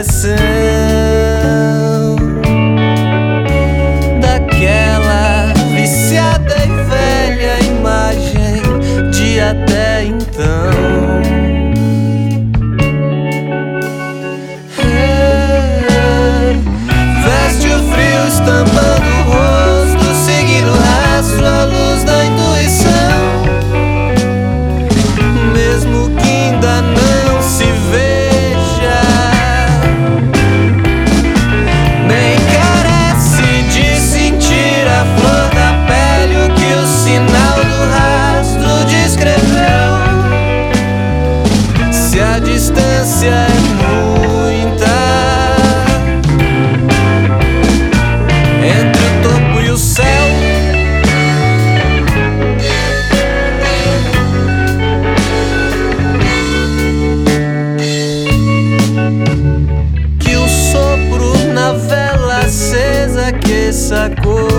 direção daquela viciada e velha imagem de até então. Veste o frio estampando o rosto, seguindo o rastro à luz da intuição. Mesmo que ainda não se veja, nem carece de sentir a flor da pele o que o sinal do rastro descreveu. Se a distância é muita entre o topo e o céu, que o sopro na vela acesa aqueça a cor